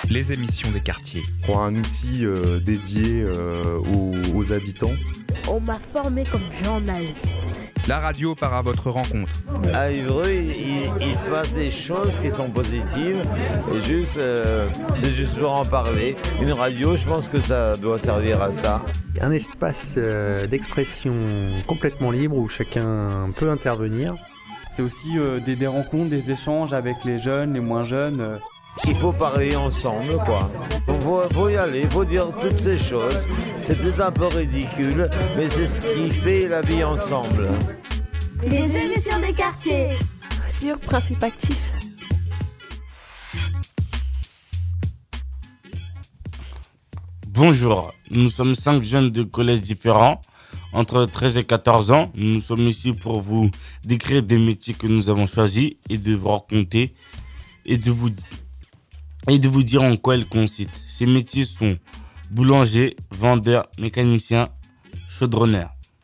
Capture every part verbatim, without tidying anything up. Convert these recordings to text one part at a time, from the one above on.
les émissions des quartiers. Pour un outil euh, dédié euh, aux, aux habitants. On m'a formé comme journaliste. La radio part à votre rencontre. À Évreux, il, il se passe des choses qui sont positives. Et juste, euh, c'est juste pour en parler. Une radio, je pense que ça doit servir à ça. Un espace euh, d'expression complètement libre où chacun peut intervenir. C'est aussi euh, des, des rencontres, des échanges avec les jeunes, les moins jeunes. Euh. Il faut parler ensemble, quoi. Il faut, faut y aller, il faut dire toutes ces choses. C'est peut-être un peu ridicule, mais c'est ce qui fait la vie ensemble. Les émissions des quartiers sur Principe Actif. Bonjour, nous sommes cinq jeunes de collèges différents, entre treize et quatorze ans. Nous sommes ici pour vous décrire des métiers que nous avons choisis et de vous raconter et de vous, et de vous dire en quoi ils consistent. Ces métiers sont boulanger, vendeur, mécanicien, chaudronneur.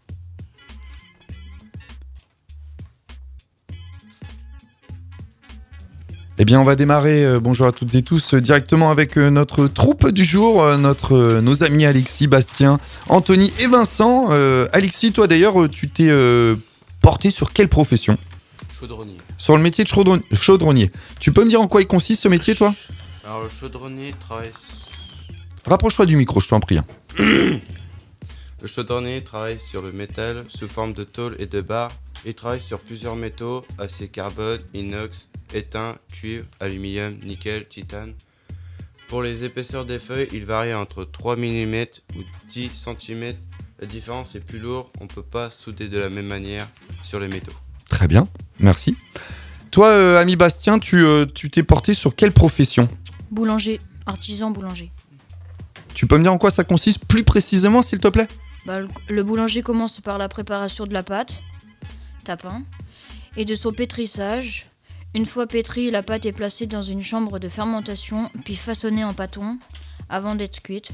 Eh bien, on va démarrer, euh, bonjour à toutes et tous, euh, directement avec euh, notre troupe du jour, euh, notre, euh, nos amis Alexis, Bastien, Anthony et Vincent. Euh, Alexis, toi d'ailleurs, euh, tu t'es euh, porté sur quelle profession ? Chaudronnier. Sur le métier de chaudron- chaudronnier. Tu peux me dire en quoi il consiste ce métier, toi ? Alors, le chaudronnier travaille... Rapproche-toi du micro, je t'en prie. Le chaudronnier travaille sur le métal sous forme de tôle et de barre. Il travaille sur plusieurs métaux, acier carbone, inox, étain, cuivre, aluminium, nickel, titane. Pour les épaisseurs des feuilles, il varie entre trois millimètres ou dix centimètres. La différence est plus lourde, on ne peut pas souder de la même manière sur les métaux. Très bien, merci. Toi, euh, ami Bastien, tu, euh, tu t'es porté sur quelle profession ? Boulanger, artisan boulanger. Tu peux me dire en quoi ça consiste plus précisément, s'il te plaît ? Bah, le, le boulanger commence par la préparation de la pâte, tapin, et de son pétrissage. Une fois pétrie, la pâte est placée dans une chambre de fermentation, puis façonnée en pâton, avant d'être cuite.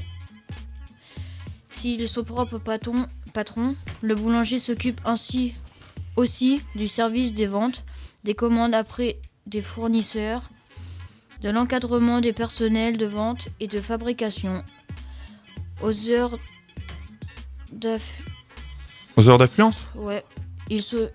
S'il est son propre patron, patron, le boulanger s'occupe ainsi aussi du service des ventes, des commandes auprès des fournisseurs, de l'encadrement des personnels de vente et de fabrication. Aux heures d'aff... Aux heures d'affluence ? Ouais, il se...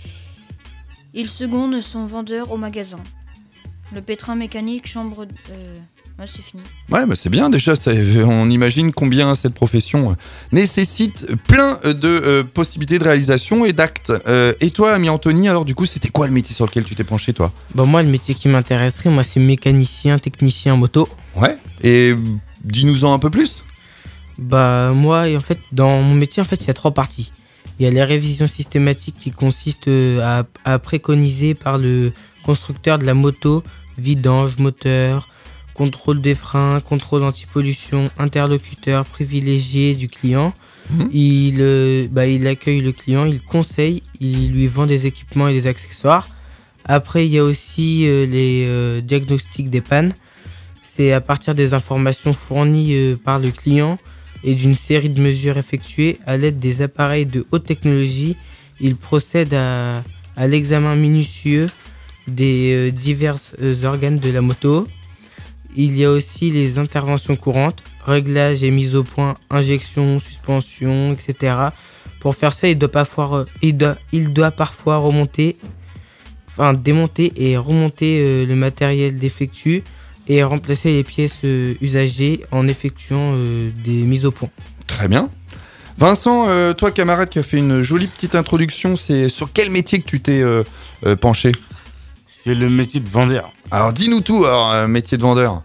Il seconde son vendeur au magasin. Le pétrin mécanique, chambre... Euh... Ouais, c'est fini. Ouais, bah c'est bien déjà, ça, on imagine combien cette profession nécessite plein de euh, possibilités de réalisation et d'actes. Euh, et toi, ami Anthony, alors du coup, c'était quoi le métier sur lequel tu t'es penché, toi ? Bah moi, le métier qui m'intéresserait, moi, c'est mécanicien, technicien moto. Ouais, et dis-nous-en un peu plus. Bah moi, en fait, dans mon métier, en fait, il y a trois parties. Il y a les révisions systématiques qui consistent à, à préconiser par le constructeur de la moto, vidange, moteur, contrôle des freins, contrôle anti-pollution, interlocuteur privilégié du client. Mmh. Il, euh, bah, il accueille le client, il conseille, il lui vend des équipements et des accessoires. Après, il y a aussi euh, les euh, diagnostics des pannes. C'est à partir des informations fournies euh, par le client et d'une série de mesures effectuées à l'aide des appareils de haute technologie. Il procède à, à l'examen minutieux des euh, divers euh, organes de la moto. Il y a aussi les interventions courantes, réglage et mise au point, injection, suspension, et cetera. Pour faire ça, il doit parfois, il doit, il doit parfois remonter, enfin démonter et remonter euh, le matériel défectueux et remplacer les pièces euh, usagées en effectuant euh, des mises au point. Très bien. Vincent, euh, toi camarade qui a fait une jolie petite introduction, c'est sur quel métier que tu t'es euh, euh, penché ? C'est le métier de vendeur. Alors dis-nous tout, alors, euh, métier de vendeur.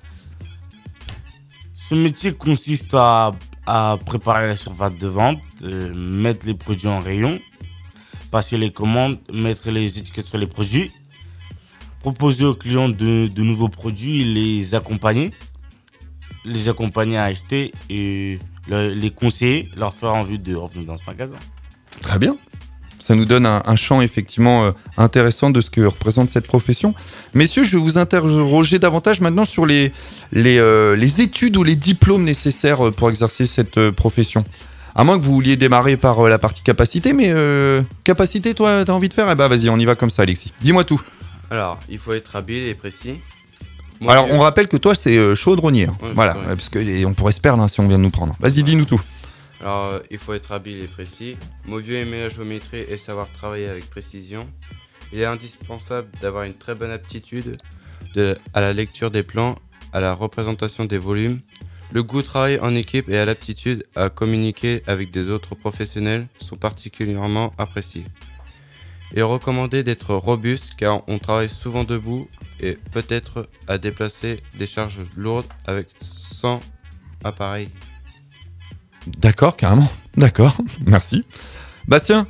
Ce métier consiste à, à préparer la surface de vente, euh, mettre les produits en rayon, passer les commandes, mettre les étiquettes sur les produits, proposer aux clients de, de nouveaux produits, les accompagner, les accompagner à acheter et le, les conseiller, leur faire envie de revenir dans ce magasin. Très bien. Ça nous donne un, un champ effectivement euh, intéressant de ce que représente cette profession. Messieurs, je vais vous interroger davantage maintenant sur les, les, euh, les études ou les diplômes nécessaires pour exercer cette euh, profession. À moins que vous vouliez démarrer par euh, la partie capacité, mais euh, capacité, toi, t'as envie de faire ? Eh ben vas-y, on y va comme ça, Alexis. Dis-moi tout. Alors, il faut être habile et précis. Moi, Alors, je- on rappelle que toi, c'est euh, chaudronnier. hein. Ouais, voilà, chaudronnier. euh, parce que et on pourrait se perdre hein, si on vient de nous prendre. Vas-y, dis-nous tout. Alors, euh, il faut être habile et précis. Mauvieux aimer la géométrie et savoir travailler avec précision. Il est indispensable d'avoir une très bonne aptitude de, à la lecture des plans, à la représentation des volumes. Le goût au travail en équipe et à l'aptitude à communiquer avec des autres professionnels sont particulièrement appréciés. Il est recommandé d'être robuste car on travaille souvent debout et peut-être à déplacer des charges lourdes avec sans appareil. D'accord, carrément. D'accord, merci. Bastien.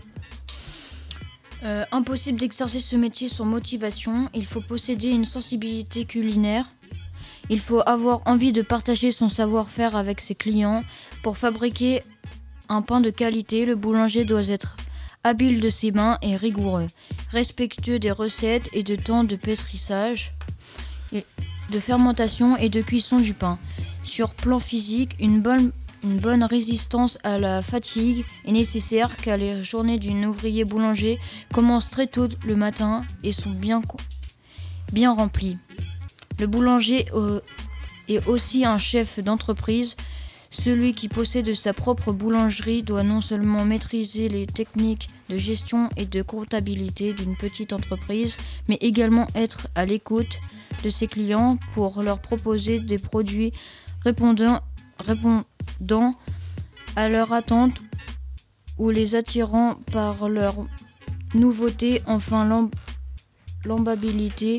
Euh, impossible d'exercer ce métier sans motivation. Il faut posséder une sensibilité culinaire. Il faut avoir envie de partager son savoir-faire avec ses clients. Pour fabriquer un pain de qualité, le boulanger doit être habile de ses mains et rigoureux, respectueux des recettes et de temps de pétrissage, et de fermentation et de cuisson du pain. Sur plan physique, une bonne, une bonne résistance à la fatigue est nécessaire car les journées d'un ouvrier boulanger commencent très tôt le matin et sont bien, bien remplies. Le boulanger euh, est aussi un chef d'entreprise. Celui qui possède sa propre boulangerie doit non seulement maîtriser les techniques de gestion et de comptabilité d'une petite entreprise, mais également être à l'écoute de ses clients pour leur proposer des produits répondant, répondant à leurs attentes ou les attirant par leur nouveauté, enfin l'am- l'embabilité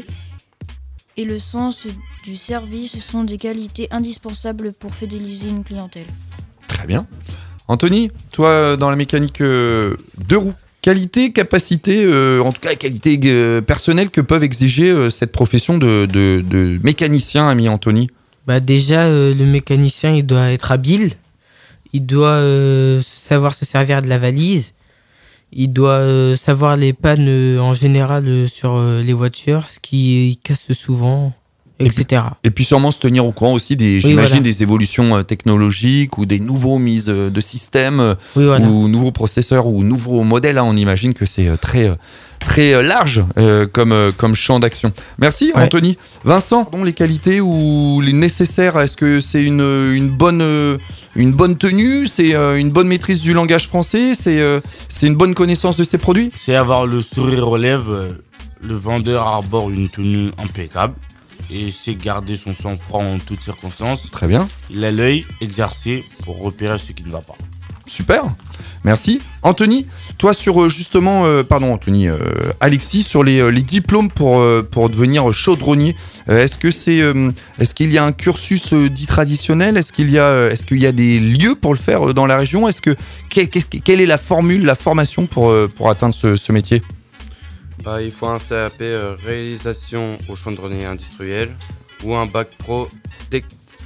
et le sens du service sont des qualités indispensables pour fidéliser une clientèle. Très bien. Anthony, toi, dans la mécanique euh, de roue, qualité, capacité, euh, en tout cas qualité euh, personnelle que peuvent exiger euh, cette profession de, de, de mécanicien, ami Anthony. Bah déjà, euh, le mécanicien, il doit être habile. Il doit euh, savoir se servir de la valise. Il doit euh, savoir les pannes euh, en général euh, sur euh, les voitures, ce qui euh, casse souvent, et cetera. Et puis sûrement se tenir au courant aussi des, Oui, j'imagine, voilà. des évolutions euh, technologiques ou des nouveaux mises euh, de système euh, Oui, voilà. ou nouveaux processeurs ou nouveaux modèles. Hein. On imagine que c'est euh, très, euh, très euh, large euh, comme, euh, comme champ d'action. Merci Ouais. Anthony. Vincent, pardon, les qualités ou les nécessaires, est-ce que c'est une, une, bonne, euh, une bonne tenue, c'est euh, une bonne maîtrise du langage français, c'est euh, c'est une bonne connaissance de ses produits? C'est avoir le sourire aux lèvres. euh, Le vendeur arbore une tenue impeccable et sait garder son sang-froid en toutes circonstances. Très bien. Il a l'œil exercé pour repérer ce qui ne va pas. Super, merci. Anthony, toi sur euh, justement, euh, pardon Anthony, euh, Alexis, sur les, euh, les diplômes pour, euh, pour devenir chaudronnier, euh, est-ce que c'est, euh, est-ce qu'il y a un cursus euh, dit traditionnel? Est-ce qu'il y a, euh, est-ce qu'il y a des lieux pour le faire euh, dans la région? Est-ce que quelle, quelle est la formule, la formation pour, euh, pour atteindre ce, ce métier? Bah, il faut un C A P euh, réalisation au chaudronnier industriel ou un bac pro tec-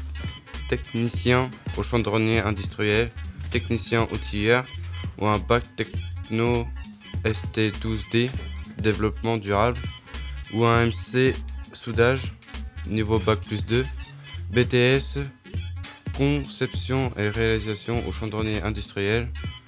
technicien au chaudronnier industriel, technicien outilleur ou un bac techno S T douze D développement durable ou un M C soudage niveau bac plus deux, B T S conception et réalisation au chaudronnier industriel.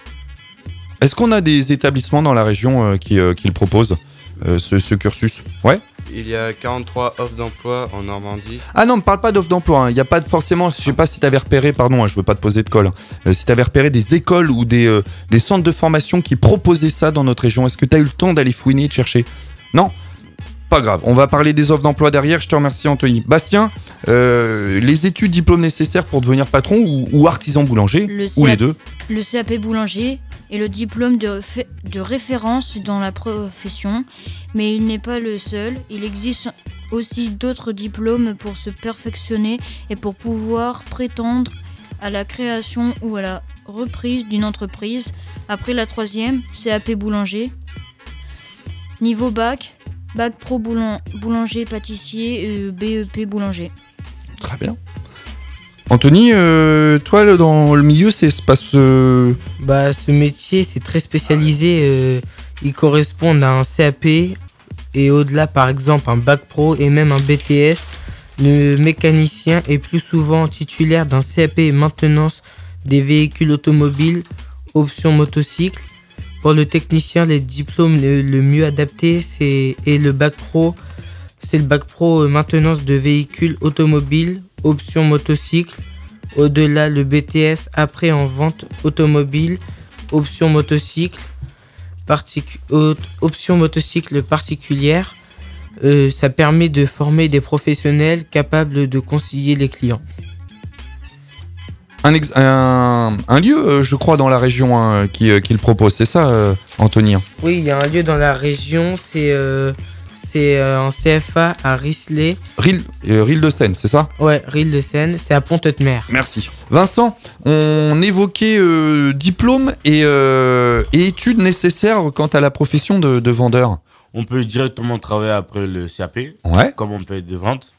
Est-ce qu'on a des établissements dans la région euh, qui, euh, qui le proposent, euh, ce, ce cursus? Ouais. Il y a quarante-trois offres d'emploi en Normandie. Ah non, ne parle pas d'offres d'emploi. Il n'y a pas de, forcément, je sais pas si tu avais repéré, pardon, hein, je veux pas te poser de colle, hein, euh, si tu avais repéré des écoles ou des, euh, des centres de formation qui proposaient ça dans notre région. Est-ce que tu as eu le temps d'aller fouiner et de chercher? Non? Pas grave, on va parler des offres d'emploi derrière. Je te remercie Anthony. Bastien, euh, les études, diplômes nécessaires pour devenir patron ou, ou artisan boulanger, Le ou C A- les deux? Le C A P boulanger est le diplôme de, réfé- de référence dans la profession, mais il n'est pas le seul. Il existe aussi d'autres diplômes pour se perfectionner et pour pouvoir prétendre à la création ou à la reprise d'une entreprise. Après la troisième, C A P boulanger. Niveau bac, bac pro boulan- boulanger pâtissier, euh, B E P boulanger. Très bien. Anthony, euh, toi le- dans le milieu, c'est se passe. Euh... Bah, ce métier, c'est très spécialisé. Euh, il correspond à un C A P et au-delà, par exemple, un bac pro et même un B T S. Le mécanicien est plus souvent titulaire d'un C A P maintenance des véhicules automobiles, option motocycle. Pour le technicien, les diplômes le, le mieux adapté c'est, est le bac pro. c'est le bac pro maintenance de véhicules automobiles, option motocycle. Au-delà, le B T S après en vente automobile, option motocycle, particu- option motocycle particulière. Euh, ça permet de former des professionnels capables de conseiller les clients. Un, ex- un, un lieu, euh, je crois, dans la région hein, qui, euh, qui le propose, c'est ça, euh, Anthony? Oui, il y a un lieu dans la région, c'est, euh, c'est euh, en C F A à Risley. Ril, euh, Ril de Seine, c'est ça? Ouais, Ril de Seine, c'est à Pont-de-Mer. Merci. Vincent, on évoquait euh, diplôme et, euh, et études nécessaires quant à la profession de, de vendeur. On peut directement travailler après le C A P, ouais. Comme on peut être de vente.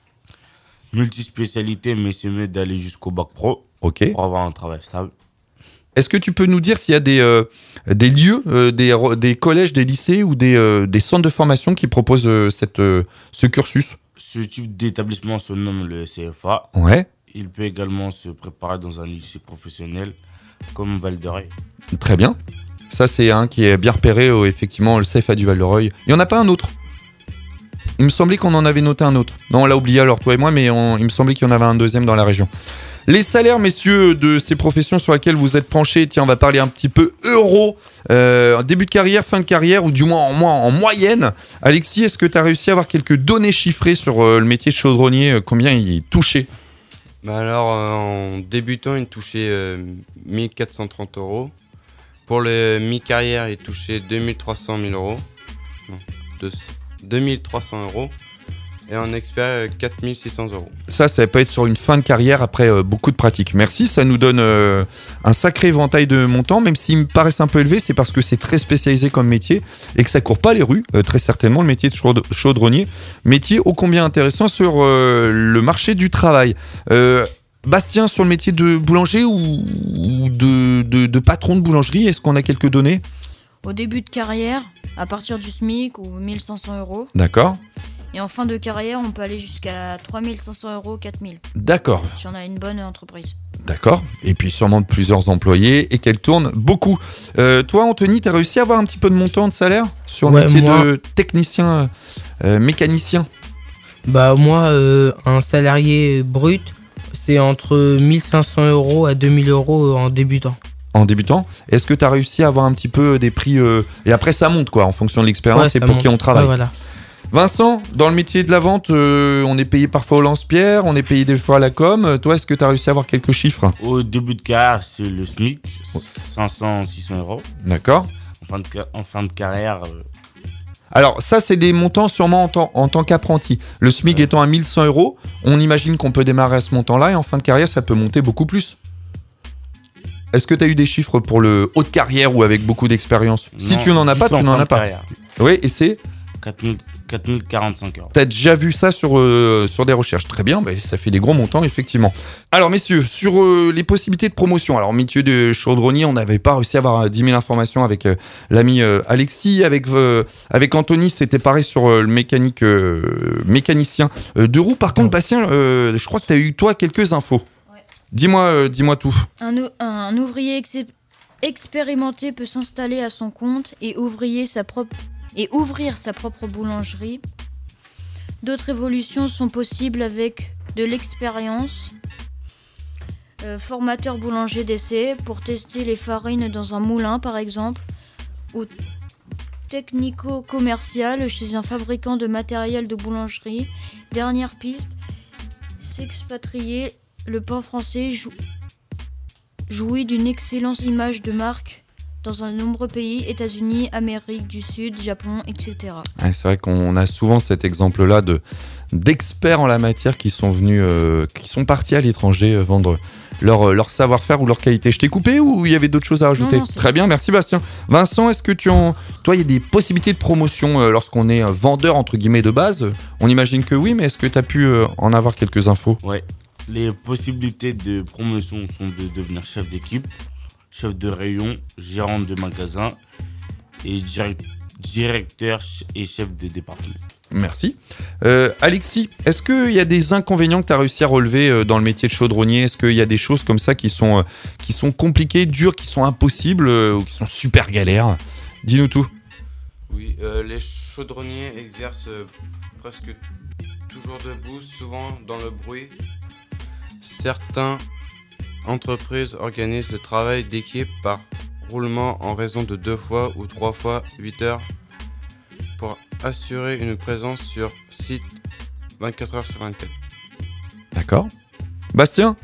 Multispécialité, mais c'est mieux d'aller jusqu'au bac pro okay. Pour avoir un travail stable. Est-ce que tu peux nous dire s'il y a des, euh, des lieux, euh, des, des collèges, des lycées ou des, euh, des centres de formation qui proposent euh, cette, euh, ce cursus? Ce type d'établissement se nomme le C F A. Ouais. Il peut également se préparer dans un lycée professionnel comme Val-de-Reuil. Très bien. Ça, c'est un qui est bien repéré, euh, effectivement, le C F A du Val-de-Reuil. Il n'y en a pas un autre? Il me semblait qu'on en avait noté un autre. Non, on l'a oublié alors, toi et moi, mais on, il me semblait qu'il y en avait un deuxième dans la région. Les salaires, messieurs, de ces professions sur lesquelles vous êtes penchés, tiens, on va parler un petit peu euros, euh, début de carrière, fin de carrière, ou du moins en, moins, en moyenne. Alexis, est-ce que tu as réussi à avoir quelques données chiffrées sur euh, le métier de chaudronnier, euh, combien il touchait? Bah alors, euh, en débutant, il touchait euh, mille quatre cent trente euros. Pour le mi-carrière, il touchait deux mille trois cents euros. Non, deux mille trois cents euros. Et en expert, quatre mille six cents euros. Ça, ça peut être sur une fin de carrière après euh, beaucoup de pratique. Merci, ça nous donne euh, un sacré éventail de montants, même s'ils me paraissent un peu élevés, c'est parce que c'est très spécialisé comme métier et que ça court pas les rues, euh, très certainement, le métier de chaud- chaudronnier. Métier ô combien intéressant sur euh, le marché du travail. Euh, Bastien, sur le métier de boulanger ou, ou de, de, de patron de boulangerie, est-ce qu'on a quelques données? Au début de carrière, à partir du SMIC ou mille cinq cents euros. D'accord. Et en fin de carrière, on peut aller jusqu'à trois mille cinq cents euros, quatre mille. D'accord. Si on a une bonne entreprise. D'accord. Et puis sûrement de plusieurs employés et qu'elle tourne beaucoup. Euh, toi, Anthony, tu as réussi à avoir un petit peu de montant de salaire sur le ouais, métier moi... de technicien, euh, mécanicien? Bah moi, euh, un salarié brut, c'est entre mille cinq cents euros à deux mille euros en débutant. En débutant, est-ce que tu as réussi à avoir un petit peu des prix euh... Et après, ça monte quoi, en fonction de l'expérience ouais, et pour monte. qui on travaille. Ouais, voilà. Vincent, dans le métier de la vente, euh, on est payé parfois au lance-pierre, on est payé des fois à la com. Toi, est-ce que tu as réussi à avoir quelques chiffres? Au début de carrière, c'est le SMIC, cinq cents à six cents euros. D'accord. En fin de, en fin de carrière... Euh... Alors, ça, c'est des montants sûrement en, tant, en tant qu'apprenti. Le SMIC ouais. étant à mille cent euros, on imagine qu'on peut démarrer à ce montant-là et en fin de carrière, ça peut monter beaucoup plus. Est-ce que tu as eu des chiffres pour le haut de carrière ou avec beaucoup d'expérience? Si tu n'en as pas, tu n'en as pas. Carrière. Oui, et c'est quatre mille quarante-cinq euros. Tu as déjà vu ça sur, euh, sur des recherches. Très bien, bah, ça fait des gros montants, effectivement. Alors, messieurs, sur euh, les possibilités de promotion. Alors, métier de chaudronnier, on n'avait pas réussi à avoir dix mille informations avec euh, l'ami euh, Alexis. Avec, euh, avec Anthony, c'était pareil sur euh, le mécanique, euh, mécanicien euh, de roue. Par contre, Bastien, euh, je crois que tu as eu, toi, quelques infos. Dis-moi, euh, dis-moi tout. Un, un ouvrier ex- expérimenté peut s'installer à son compte et, ouvrier sa propre, et ouvrir sa propre boulangerie. D'autres évolutions sont possibles avec de l'expérience. Euh, formateur boulanger d'essai pour tester les farines dans un moulin par exemple. Ou technico-commercial chez un fabricant de matériel de boulangerie. Dernière piste, s'expatrier. Le pain français jou- jouit d'une excellente image de marque dans un nombreux pays, États-Unis, Amérique du Sud, Japon, et cetera. Ouais, c'est vrai qu'on a souvent cet exemple-là de, d'experts en la matière qui sont venus, euh, qui sont partis à l'étranger euh, vendre leur, leur savoir-faire ou leur qualité. Je t'ai coupé ou il y avait d'autres choses à rajouter? Non, non, Très bien, merci Bastien. Vincent, est-ce que tu en... Toi, il y a des possibilités de promotion euh, lorsqu'on est vendeur, entre guillemets, de base? On imagine que oui, mais est-ce que tu as pu euh, en avoir quelques infos? Ouais. Les possibilités de promotion sont de devenir chef d'équipe, chef de rayon, gérant de magasin et direct, directeur et chef de département. Merci. Euh, Alexis, est-ce qu'il y a des inconvénients que tu as réussi à relever dans le métier de chaudronnier? Est-ce qu'il y a des choses comme ça qui sont, euh, qui sont compliquées, dures, qui sont impossibles euh, ou qui sont super galères? Dis-nous tout. Oui, euh, les chaudronniers exercent presque toujours debout, souvent dans le bruit. Certaines entreprises organisent le travail d'équipe par roulement en raison de deux fois ou trois fois huit heures pour assurer une présence sur site vingt-quatre heures sur vingt-quatre. D'accord. Bastien,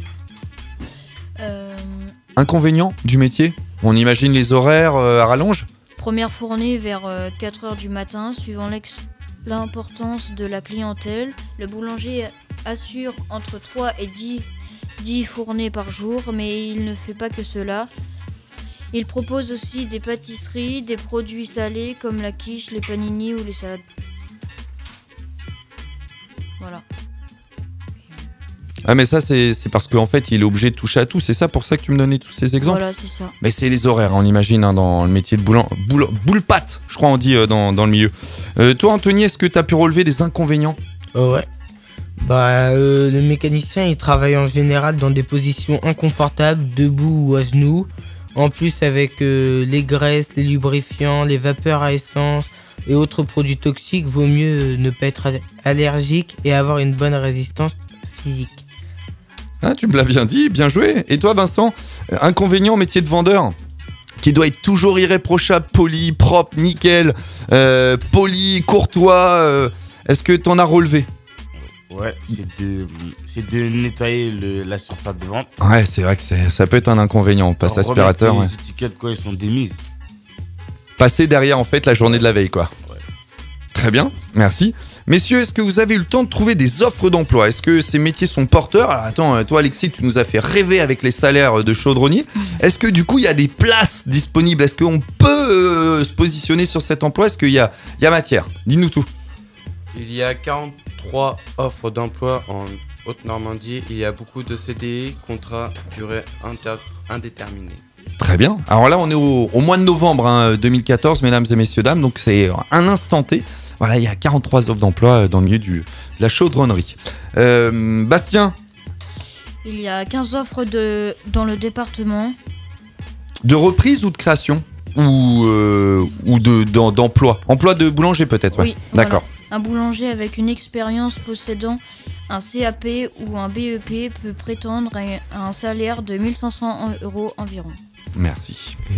Euh, inconvénient du métier? On imagine les horaires euh, à rallonge? Première fournée vers euh, quatre heures du matin, suivant l'ex- l'importance de la clientèle. Le boulanger assure entre trois et dix, dix fournées par jour, mais il ne fait pas que cela. Il propose aussi des pâtisseries, des produits salés comme la quiche, les panini ou les salades. Voilà. Ah mais ça c'est c'est parce qu'en fait il est obligé de toucher à tout, c'est ça pour ça que tu me donnais tous ces exemples? Voilà, c'est ça. Mais c'est les horaires, on imagine, hein, dans le métier de boulan, boule, boule-patte, je crois on dit euh, dans, dans le milieu. Euh, toi Anthony, est-ce que tu as pu relever des inconvénients? Oh ouais. Bah, euh, le mécanicien, il travaille en général dans des positions inconfortables, debout ou à genoux. En plus, avec euh, les graisses, les lubrifiants, les vapeurs à essence et autres produits toxiques, vaut mieux ne pas être allergique et avoir une bonne résistance physique. Ah, tu me l'as bien dit, bien joué. Et toi Vincent, euh, inconvénient au métier de vendeur qui doit être toujours irréprochable, poli, propre, nickel, euh, poli, courtois, euh, est-ce que t'en as relevé? Ouais, c'est de, c'est de nettoyer le, la surface de vente. Ouais, c'est vrai que c'est, ça peut être un inconvénient, on passe Alors, l'aspirateur. remettre Ouais. les étiquettes quand elles sont démises. Passer derrière en fait la journée de la veille quoi. Ouais. Très bien, merci. Messieurs, est-ce que vous avez eu le temps de trouver des offres d'emploi? Est-ce que ces métiers sont porteurs? Alors attends, toi Alexis, tu nous as fait rêver avec les salaires de chaudronnier. Est-ce que du coup il y a des places disponibles? Est-ce qu'on peut euh, se positionner sur cet emploi? Est-ce qu'il y a, il y a matière? Dis-nous tout. Il y a quarante-trois offres d'emploi en Haute-Normandie. Il y a beaucoup de C D I, contrats durée inter- indéterminée. Très bien. Alors là, on est au, au mois de novembre hein, deux mille quatorze, mesdames et messieurs, dames. Donc c'est un instant T. Voilà, il y a quarante-trois offres d'emploi dans le milieu du, de la chaudronnerie. Euh, Bastien, Il y a quinze offres de, dans le département. de reprise ou de création? Ou, euh, ou de, d'em- d'emploi? Emploi de boulanger peut-être, ouais. Oui, D'accord. voilà. Un boulanger avec une expérience possédant un C A P ou un B E P peut prétendre à un salaire de mille cinq cents euros environ. Merci.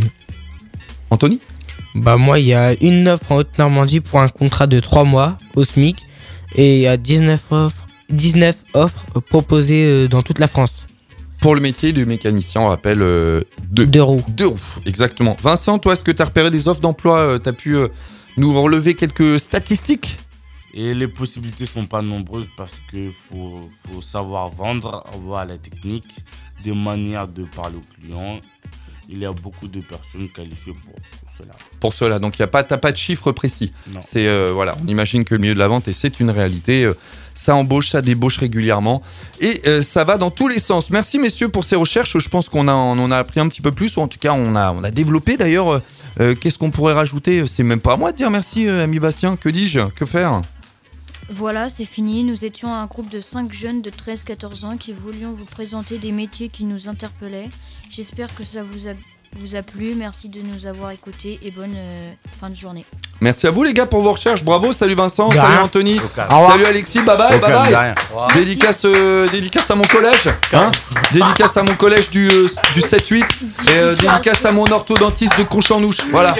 Anthony? Bah moi, il y a une offre en Haute-Normandie pour un contrat de trois mois au SMIC et il y a dix-neuf offres, dix-neuf offres proposées euh, dans toute la France. Pour le métier de mécanicien, on rappelle euh, deux. Deux roues. Deux roues, exactement. Vincent, toi, est-ce que tu as repéré des offres d'emploi? Tu as pu euh, nous relever quelques statistiques? Et les possibilités sont pas nombreuses parce qu'il faut, faut savoir vendre, avoir la technique, des manières de parler aux clients. Il y a beaucoup de personnes qualifiées pour, pour cela. Pour cela, donc il y a pas, t'as pas de chiffre précis. Non. C'est euh, voilà, on imagine que le milieu de la vente et c'est une réalité. euh, ça embauche, ça débauche régulièrement et euh, ça va dans tous les sens. Merci messieurs pour ces recherches. Je pense qu'on a, on en a appris un petit peu plus ou en tout cas on a, on a développé d'ailleurs. Euh, qu'est-ce qu'on pourrait rajouter? C'est même pas à moi de dire merci, euh, ami Bastien. Que dis-je? Que faire? Voilà, c'est fini. Nous étions un groupe de cinq jeunes de treize à quatorze ans qui voulions vous présenter des métiers qui nous interpellaient. J'espère que ça vous a, vous a plu. Merci de nous avoir écoutés et bonne euh, fin de journée. Merci à vous les gars pour vos recherches. Bravo, salut Vincent, De salut rien. Anthony, Au calme. Au revoir. salut Alexis, bye bye, Au bye calme, bye. de rien. Dédicace, euh, dédicace à mon collège, hein dédicace à mon collège du, euh, du sept huit et euh, dédicace à mon orthodontiste de Conchanouche. Voilà.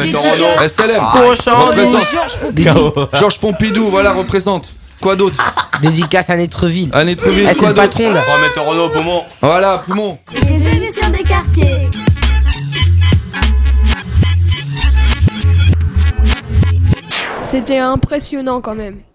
S L M. Représente. Georges Pompidou. Georges Pompidou, voilà, représente. Quoi d'autre? Dédicace à Netreville. À Netreville, Eh, c'est quoi le d'autre? patron là. Voilà, Poumon. Les émissions des quartiers. C'était impressionnant quand même.